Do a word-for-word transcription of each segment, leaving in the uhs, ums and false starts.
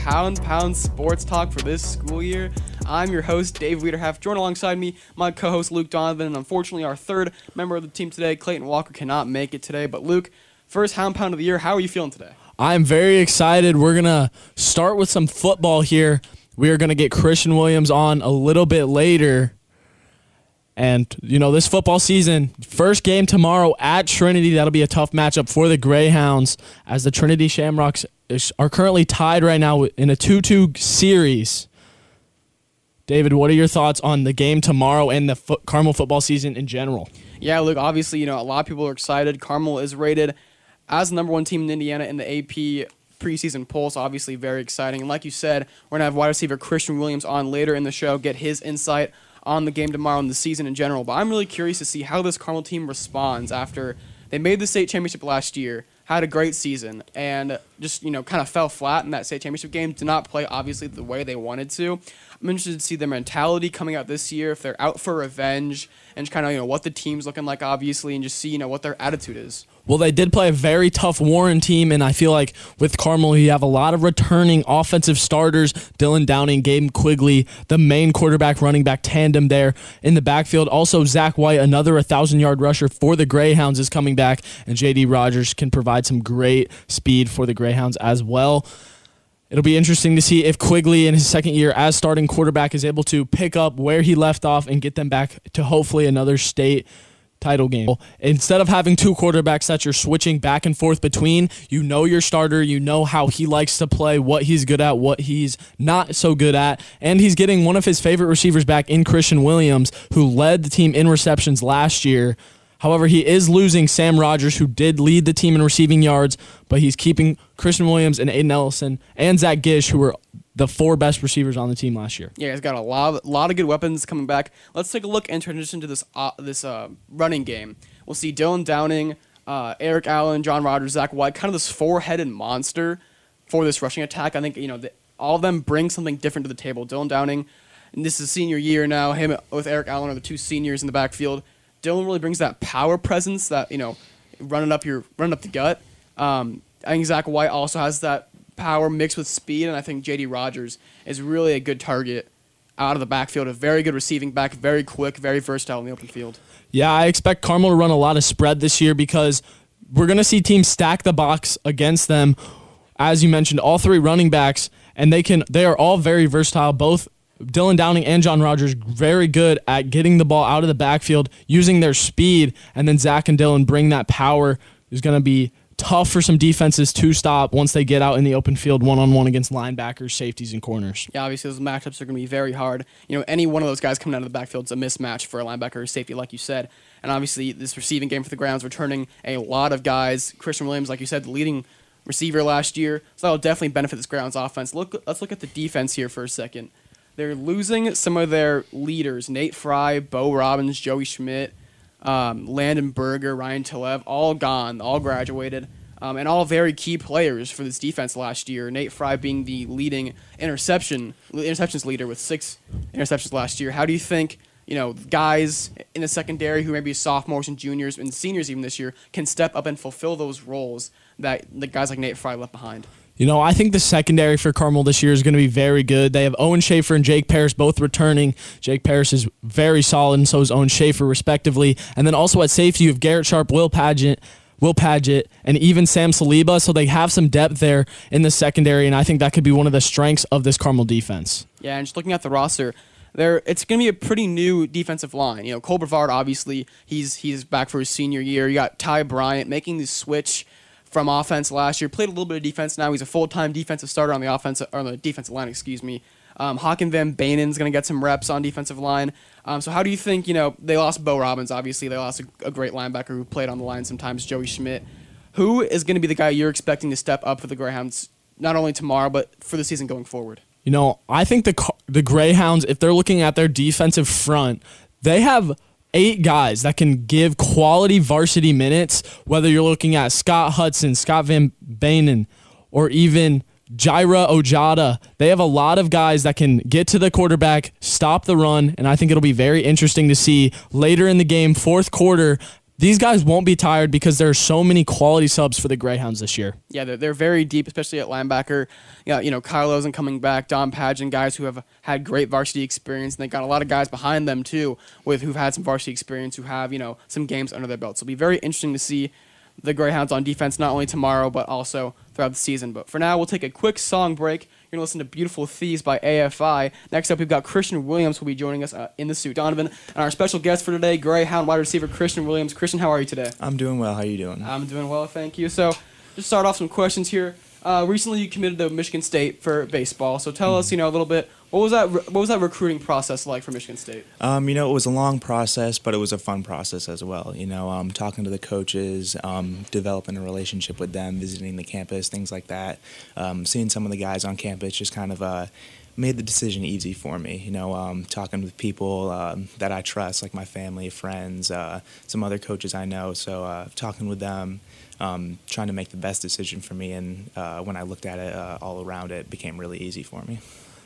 Pound Pound Sports Talk for this school year. I'm your host, Dave Wiederhaft. Joined alongside me, my co-host, Luke Donovan. And unfortunately, our third member of the team today, Clayton Walker, cannot make it today. But Luke, first Hound Pound of the year, how are you feeling today? I'm very excited. We're going to start with some football here. We are going to get Christian Williams on a little bit later. And, you know, this football season, first game tomorrow at Trinity. That'll be a tough matchup for the Greyhounds as the Trinity Shamrocks are currently tied right now in a two two series. David, what are your thoughts on the game tomorrow and the fo- Carmel football season in general? Yeah, Luke, obviously, you know, a lot of people are excited. Carmel is rated as the number one team in Indiana in the A P preseason poll, so obviously very exciting. And like you said, we're going to have wide receiver Christian Williams on later in the show, get his insight on the game tomorrow and the season in general. But I'm really curious to see how this Carmel team responds after they made the state championship last year, had a great season, and just, you know, kind of fell flat in that state championship game, did not play, obviously, the way they wanted to. I'm interested to see their mentality coming out this year, if they're out for revenge, and just kind of, you know, what the team's looking like, obviously, and just see, you know, what their attitude is. Well, they did play a very tough Warren team, and I feel like with Carmel, you have a lot of returning offensive starters. Dylan Downing, Gabe Quigley, the main quarterback, running back tandem there in the backfield. Also, Zach White, another one thousand-yard rusher for the Greyhounds, is coming back, and J D Rogers can provide some great speed for the Greyhounds as well. It'll be interesting to see if Quigley in his second year as starting quarterback is able to pick up where he left off and get them back to hopefully another state title game. Instead of having two quarterbacks that you're switching back and forth between, you know your starter, you know how he likes to play, what he's good at, what he's not so good at, and he's getting one of his favorite receivers back in Christian Williams, who led the team in receptions last year. However, he is losing Sam Rogers, who did lead the team in receiving yards, but he's keeping Christian Williams and Aiden Ellison and Zach Gish, who were the four best receivers on the team last year. Yeah, he's got a lot of, lot of good weapons coming back. Let's take a look and transition to this uh, this uh, running game. We'll see Dylan Downing, uh, Eric Allen, John Rogers, Zach White, kind of this four-headed monster for this rushing attack. I think, you know, the, all of them bring something different to the table. Dylan Downing, and this is senior year now, him with Eric Allen are the two seniors in the backfield. Dylan really brings that power presence, that, you know, running up your running up the gut. Um, I think Zach White also has that power mixed with speed, and I think J D Rogers is really a good target out of the backfield. A very good receiving back, very quick, very versatile in the open field. Yeah, I expect Carmel to run a lot of spread this year because we're going to see teams stack the box against them. As you mentioned, all three running backs, and they can they are all very versatile. Both Dylan Downing and John Rogers very good at getting the ball out of the backfield, using their speed, and then Zach and Dylan bring that power. Is going to be tough for some defenses to stop once they get out in the open field one-on-one against linebackers, safeties, and corners. Yeah, obviously those matchups are going to be very hard. You know, any one of those guys coming out of the backfield is a mismatch for a linebacker or safety, like you said. And obviously this receiving game for the Grounds, returning a lot of guys. Christian Williams, like you said, the leading receiver last year, so that will definitely benefit this Grounds offense. Look, let's look at the defense here for a second. They're losing some of their leaders, Nate Fry, Bo Robbins, Joey Schmidt, um, Landon Berger, Ryan Telev, all gone, all graduated, um, and all very key players for this defense last year. Nate Fry being the leading interception interceptions leader with six interceptions last year. How do you think, you know, guys in the secondary who may be sophomores and juniors and seniors even this year can step up and fulfill those roles that the guys like Nate Fry left behind? You know, I think the secondary for Carmel this year is going to be very good. They have Owen Schaefer and Jake Paris both returning. Jake Paris is very solid, and so is Owen Schaefer, respectively. And then also at safety, you have Garrett Sharp, Will Paget, Will Paget, and even Sam Saliba. So they have some depth there in the secondary, and I think that could be one of the strengths of this Carmel defense. Yeah, and just looking at the roster, there it's going to be a pretty new defensive line. You know, Cole Brevard, obviously, he's he's back for his senior year. You got Ty Bryant making the switch from offense last year, played a little bit of defense now. He's a full-time defensive starter on the offense, or on the defensive line, excuse me. Um, Haken Van Banen's going to get some reps on defensive line. Um, so how do you think, you know, they lost Bo Robbins, obviously. They lost a, a great linebacker who played on the line sometimes, Joey Schmidt. Who is going to be the guy you're expecting to step up for the Greyhounds, not only tomorrow, but for the season going forward? You know, I think the the Greyhounds, if they're looking at their defensive front, they have eight guys that can give quality varsity minutes, whether you're looking at Scott Hudson, Scott Van Banen, or even Jaira Ojada. They have a lot of guys that can get to the quarterback, stop the run, and I think it'll be very interesting to see later in the game, fourth quarter, these guys won't be tired because there are so many quality subs for the Greyhounds this year. Yeah, they're, they're very deep, especially at linebacker. Yeah, you know, Kyle Ozen coming back, Don Pageant, guys who have had great varsity experience, and they got a lot of guys behind them too, with who've had some varsity experience, who have, you know, some games under their belt. So it'll be very interesting to see the Greyhounds on defense not only tomorrow but also throughout the season. But for now, we'll take a quick song break. You're going to listen to Beautiful Thieves by A F I. Next up, we've got Christian Williams who will be joining us uh, in the suit. Donovan, and our special guest for today, Greyhound wide receiver Christian Williams. Christian, how are you today? I'm doing well. How are you doing? I'm doing well, thank you. So, just start off some questions here. Uh, recently, you committed to Michigan State for baseball. So, tell us, you know, a little bit. What was that? Re- what was that recruiting process like for Michigan State? Um, you know, it was a long process, but it was a fun process as well. You know, um, talking to the coaches, um, developing a relationship with them, visiting the campus, things like that. Um, seeing some of the guys on campus just kind of uh, made the decision easy for me. You know, um, talking with people um, that I trust, like my family, friends, uh, some other coaches I know. So, uh, talking with them. Um, trying to make the best decision for me, and uh, when I looked at it uh, all around, it became really easy for me.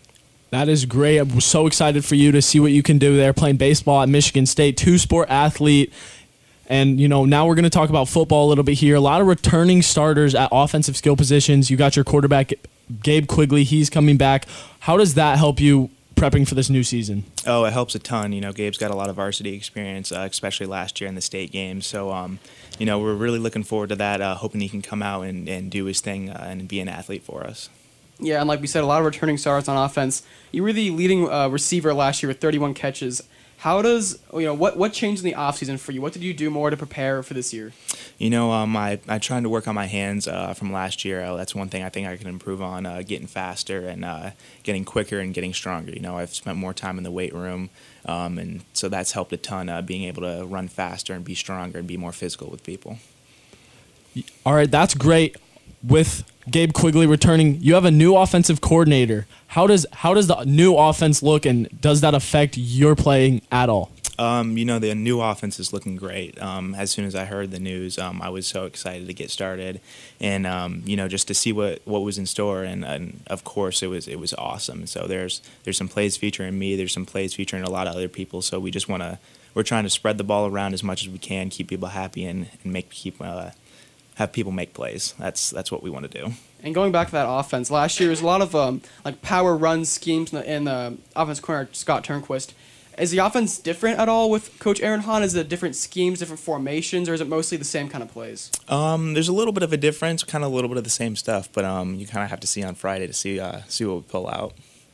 That is great. I'm so excited for you to see what you can do there playing baseball at Michigan State, two-sport athlete. And, you know, now we're going to talk about football a little bit here. A lot of returning starters at offensive skill positions. You got your quarterback, Gabe Quigley. He's coming back. How does that help you prepping for this new season? Oh, it helps a ton. You know, Gabe's got a lot of varsity experience, uh, especially last year in the state games. So, um, you know, we're really looking forward to that, uh, hoping he can come out and, and do his thing uh, and be an athlete for us. Yeah, and like we said, a lot of returning starters on offense. You were the leading uh, receiver last year with thirty-one catches. How does, you know, what, what changed in the offseason for you? What did you do more to prepare for this year? You know, um, I, I tried to work on my hands uh, from last year. Uh, that's one thing I think I can improve on, uh, getting faster and uh, getting quicker and getting stronger. You know, I've spent more time in the weight room, um, and so that's helped a ton, uh, being able to run faster and be stronger and be more physical with people. All right, that's great. With Gabe Quigley returning, you have a new offensive coordinator. How does how does the new offense look, and does that affect your playing at all? Um, you know, the new offense is looking great. Um, as soon as I heard the news, um, I was so excited to get started, and um, you know, just to see what, what was in store. And, and of course, it was it was awesome. So there's there's some plays featuring me. There's some plays featuring a lot of other people. So we just want to we're trying to spread the ball around as much as we can, keep people happy, and, and make keep uh, have people make plays. That's that's what we want to do. And going back to that offense, last year was a lot of um, like power run schemes in the, in the offense corner, Scott Turnquist. Is the offense different at all with Coach Aaron Hahn? Is it different schemes, different formations, or is it mostly the same kind of plays? Um, there's a little bit of a difference, kind of a little bit of the same stuff, but um, you kind of have to see on Friday to see uh, see what we pull out.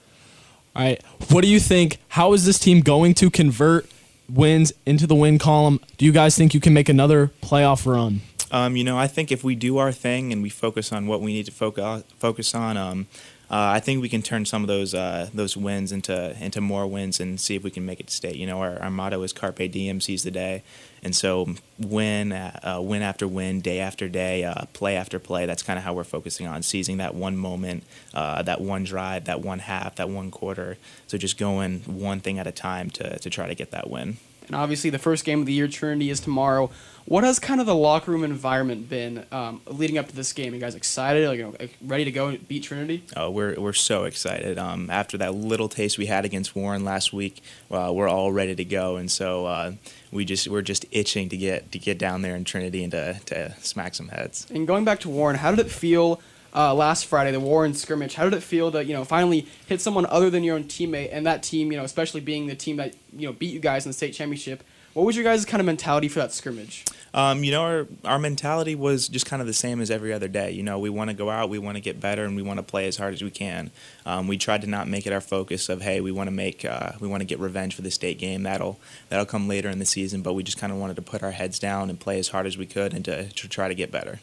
All right. What do you think? How is this team going to convert wins into the win column? Do you guys think you can make another playoff run? Um, you know, I think if we do our thing and we focus on what we need to focus focus on, um, uh, I think we can turn some of those uh, those wins into into more wins and see if we can make it to state. You know, our, our motto is Carpe Diem, seize the day, and so win uh, win after win, day after day, uh, play after play. That's kind of how we're focusing on seizing that one moment, uh, that one drive, that one half, that one quarter. So just going one thing at a time to to try to get that win. And obviously, the first game of the year, Trinity, is tomorrow. What has kind of the locker room environment been um, leading up to this game? Are you guys excited, like, you know, ready to go and beat Trinity? Oh, we're we're so excited. Um, after that little taste we had against Warren last week, uh, we're all ready to go, and so uh, we just we're just itching to get to get down there in Trinity and to to smack some heads. And going back to Warren, how did it feel uh, last Friday, the Warren scrimmage? How did it feel to, you know, finally hit someone other than your own teammate, and that team, you know, especially being the team that, you know, beat you guys in the state championship? What was your guys' kind of mentality for that scrimmage? Um, you know, our, our mentality was just kind of the same as every other day. You know, we want to go out, we want to get better, and we want to play as hard as we can. Um, we tried to not make it our focus of, hey, we want to make, uh, we want to get revenge for the state game. That'll that'll come later in the season, but we just kind of wanted to put our heads down and play as hard as we could and to, to try to get better.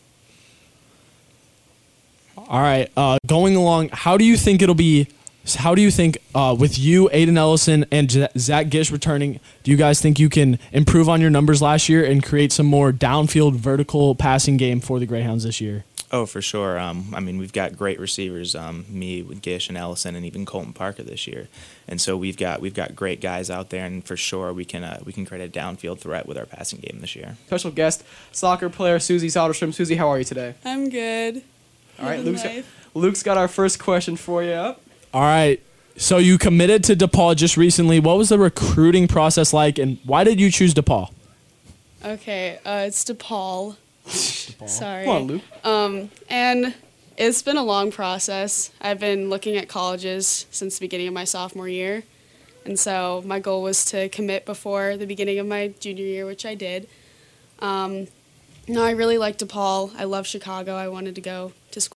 All right. Uh, going along, how do you think it'll be? How do you think uh, with you, Aiden Ellison, and J- Zach Gish returning, do you guys think you can improve on your numbers last year and create some more downfield vertical passing game for the Greyhounds this year? Oh, for sure. Um, I mean, we've got great receivers, um, me, with Gish and Ellison, and even Colton Parker this year. And so we've got we've got great guys out there, and for sure we can uh, we can create a downfield threat with our passing game this year. Special guest, soccer player Susie Soderstrom. Susie, how are you today? I'm good. All right, Living Luke's got, life. Luke's got our first question for you up. All right. So you committed to DePaul just recently. What was the recruiting process like, and why did you choose DePaul? Okay, uh, it's DePaul. Sorry. Come on, Luke. Um, and it's been a long process. I've been looking at colleges since the beginning of my sophomore year. And so my goal was to commit before the beginning of my junior year, which I did. Um, no, I really like DePaul. I love Chicago. I wanted to go to school.